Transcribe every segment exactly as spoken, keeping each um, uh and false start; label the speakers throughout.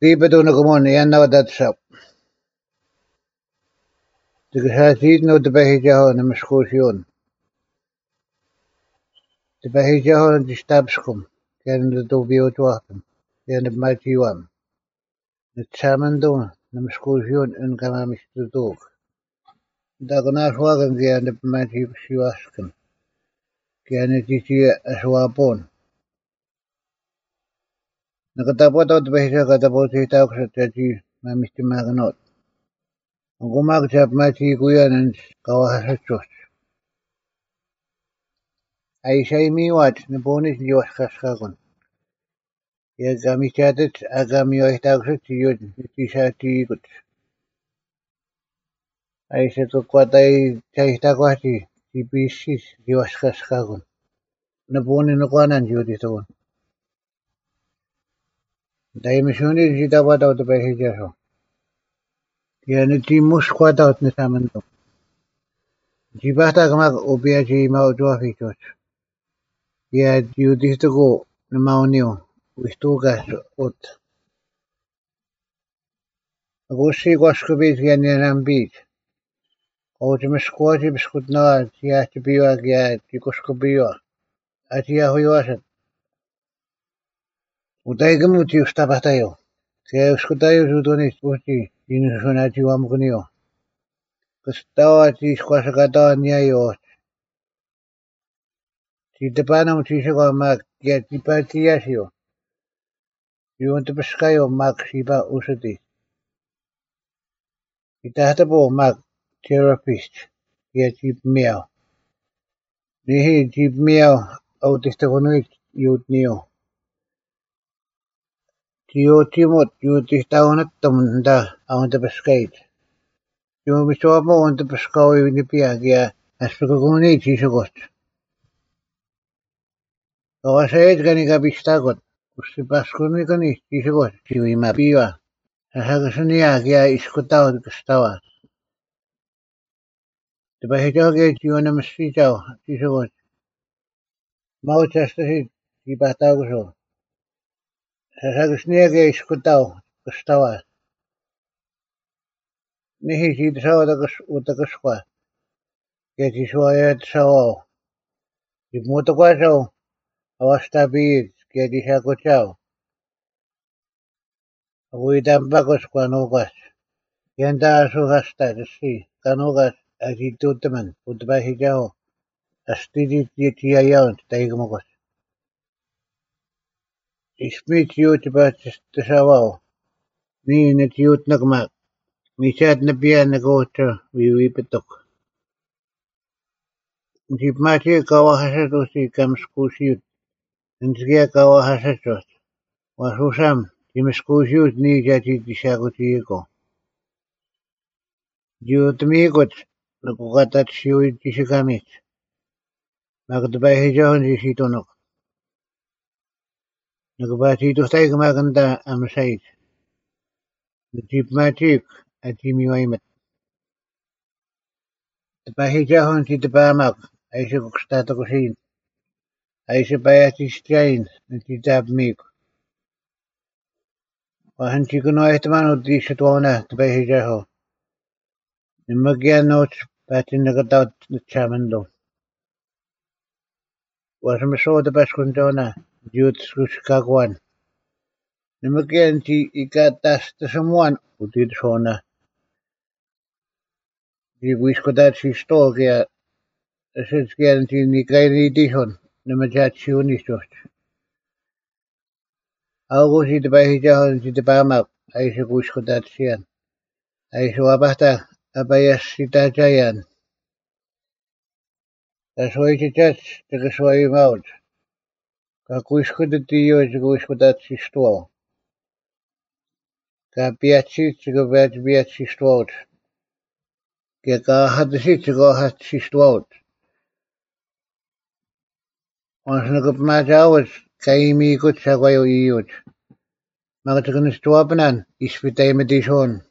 Speaker 1: Ribaduna Gumon, Yanna that shop. The Gashid no the Bahijaho and the Muscushion. The Bahijaho and the Stabscum, can the Dovio to happen. Then the mighty one. The Chamandon, the Muscushion and Gamamish the dog. Dagana Wagon and the mighty Shiwaskan. Can it is a swapon. Nakatapoto the Bahijaga about eight hours at you, my Mister Maganot. Gumag chap mighty Guyan and Kawahachos. I say me watch the bonus Josh Kaskagon. Yagami chatted, Agami Oitaxit, Yutisati good. I said to what I Taitaquati, T B C, Josh Kaskagon. The bone in the one and Judith. Daimishuni Jitawat out the Bahijaho. Yanati Musquat out Nisamando. Jibatagmak Obiaji Mauduafitos. Yet you did to go, the Maunio, with two gas out. Gusi Goskobit Yanan Beach. Ote squaji biskutna tia tibiwa gia tikoskobiwa. Atia hoyoasat. Utaigamu ti ustabatayo. Tia uskutayo judoni sputi. Inusunati wamgunio. Kustawa ti squasakata niayo. Ti depanam ti shaka mak gia tipati yasio. You want to pescayo mak shiba usati. Itahatabo mak therapist. Gia tip meow. Nihi tip meow. Autistagonuit yut neo. Tio Timot, you tistaunat tamunda on the pescate. You misomo on the pesco in the piagia, as Pagoni Tishogot. So I said, Ganica Bistagot, Usipascuniconi, Tishogot, Tivima Piva. A Hagasoniagia is cut out the Stava. The Bahitoga, you on a mosquito, Tishogot. Mouchester, Tibatago. A Hagasniaga is cut out the Stava. Nihi saw the Utakasqua. Get his way at Sao. If Motoquaso, Awasta beads, get his Hacochao. We dambagos quanogas. Yanda Suhasta the sea, Canogas, as he told the man, put by his jaw. A steady Tiayan, Taigmogos. He speaks you to bat the Savao. Me in it youth nagmak. Me sat Nabia and go to we weep it took. If Mati Kawahasato comes school shoot. And Skia Kawahasatos. Was Husam, Tim school shoot need Jati Tishagotiego. You to me got the Kugatat Shui Tishikamit. Magdabahijo and Yishitonok. Nagabati to take Maganda am said. The Jeep Matic at Jimmy Waymet. The Bahijahan to the Bamak. I should start a cushion. I should buy a strain and to dab meek. Wahan Chikuno Etman of the Shatwana to Bahijaho. The Magian notes batting the Gadat the Chamando. Was a so the Bascondona, Jude Chicagoan. The Magian got dust to someone who did Shona. The Wiscodat she stole here. A sense guarantee in the Gairi Dishon, the Majachuni Church. I'll go see the Bahijahan to the Bamak. I should Wiscodat Sian. I show Abata, Abayasita Jayan. That's why the judge took a sway out. Kakuishkuda Dio is Wiscodat Sistol. Kapiachi to go back to Biachi Strout. Gaka had the seat to go hat Sistol. Once in a good match hours, Kaimi good Sagayo Iot. Magatagan Stuapanan, Ispitay Medishon.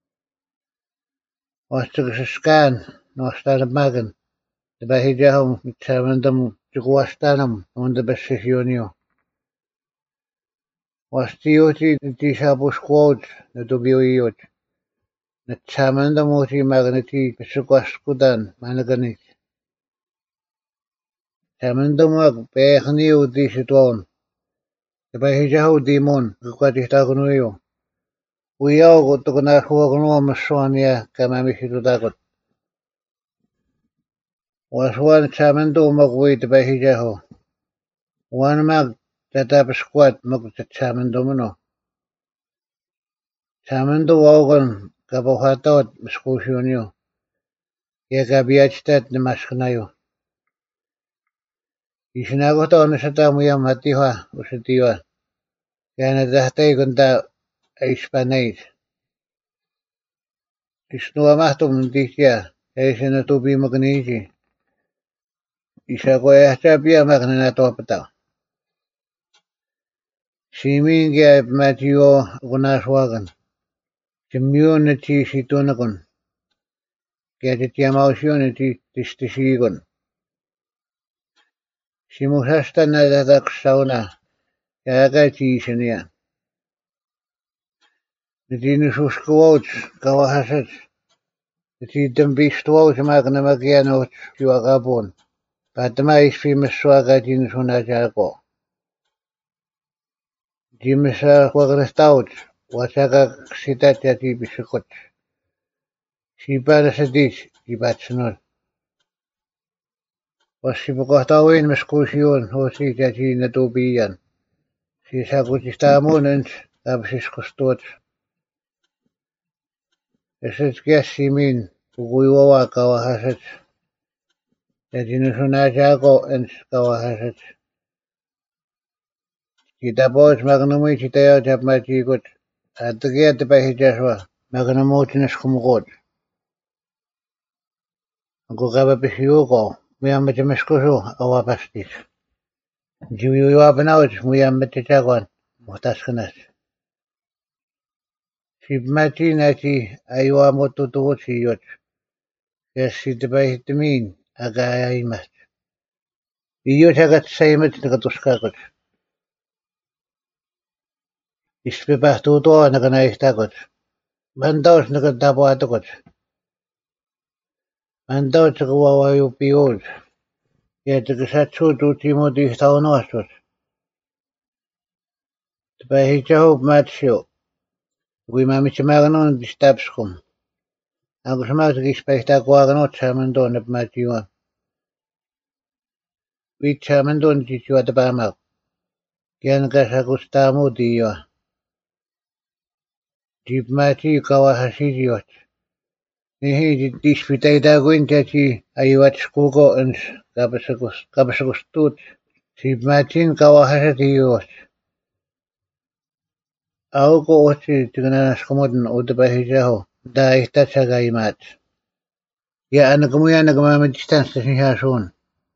Speaker 1: Was took a scan, no started Magan. The Bahijahum, Savandam, Juguastanum, on the Bessishionio. was tíotí tí se buscóid na dubíoíoid, na teamann do mótaí magnatí sa gwascúdan mana ganit. Teamann do mag béchaníú dí sa dóin, de baitheahu dí mún go gcuideachta go nuíú. Uíág do go náisiúg an uam a sráine ga maimise do dagad. Was bhain teamann do mag bhuaí de baitheahu. Bhain mag da dabas squad mag da teamann do manó. Teamann do ágan ga bóthadad mascúisiúniu, ge ga biaidstad na mascanaíu. Is sin agat ána sa dá muam hatíha o sa díha, ga na dahtay ganda a Ispanéis. Is nu amachtum dítia, é sin na dubí maganíji. Is a go éachta bia magna na tópata. Símín ge matío go náswagan. Jimmiún na tí sí dúnagan. Ge di tiamáisiún na tí distisígan. Sí musasta na dadak sauna, ge aga tí sinia. Na tí na súsgóid gawahasad. Na tí dambístwóid magna magianóid tí agabón. Bad ma is fi maswaga tí na súna jago. Tí masa wagrastawd, wasaga ksitatja tí bisikot. Sí barasadís, tí batsanol. Was sí bogotawin mascúisiún hósí ja tí na dubían. Sí sagutistамунэнс absiskustóid. Esas gesí mín uguiwawa gawahasad. Ja tí na súna jago ens gawahasad. Tí dabóid magnamui tí dayo jab ma tí gut. Adagé de bahi jaswa magnamóti na skumgóid. Go gaba bisiúgó, muam mata maskusú awa bastis. Jiwiú abanáid muam mata jagwan, muhtaskanat. Sí mati na tí aywa motu tuwuti yot. Yes sí de bahi tamín aga aymat. Iyot agat saymat nagatuskagot. Ispe bahtuto naganaihtagot. Mandaus nagadabuatagot. Mandaus nagawawayu piyood. Ja tagasatsu tuti mo di taunosot. De bahi jahub matsyo. Gui mami chamaganon di stabskum. Agus mag ispechta gwaganot chamandon ab matiwa. Vi chamandon di tiwa de bamag. Gian gasa gustamu diyo. Jib mati kawahasiriot. Nihi di dispitay daguin jati ayuat skugo ens kabasagus kabasagustut. Jib matin kawahasiriyot. Augo ochi tigananas kumodin o de bahi jaho. Da ihta sagaymat. Ya anagamuya nagamama distance sihasun.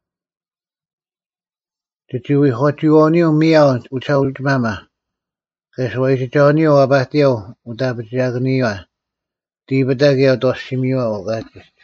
Speaker 1: Titiwi hotiwoni umiyaw utawit mama. Keswai titoni o abatio udabit jagniwa. Di badagyo dos simiwa o gatis.